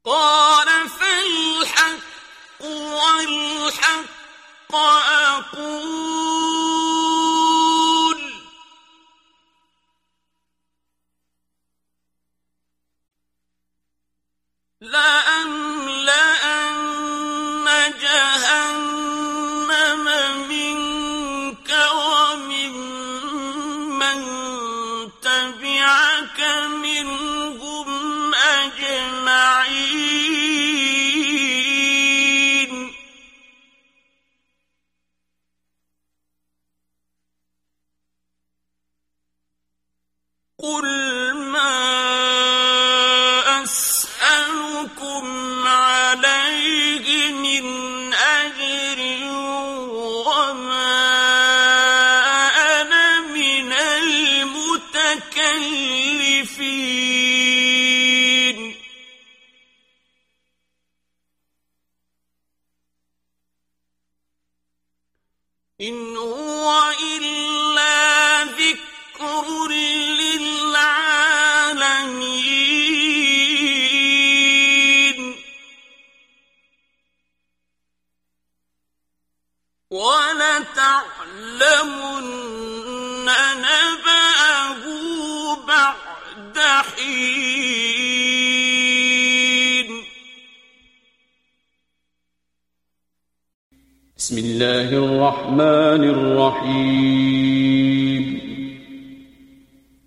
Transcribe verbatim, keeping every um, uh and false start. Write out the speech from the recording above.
قال فالحق والحق أقول لأملأن جهنم منك ومن من تبعك منهم أجمعين قل ما أسألكم عليه من أجر وما أنا من المتكلفين إن هو إلا ذكر للعالمين ولتعلمن نبأه بعد حين. بسم الله الرحمن الرحيم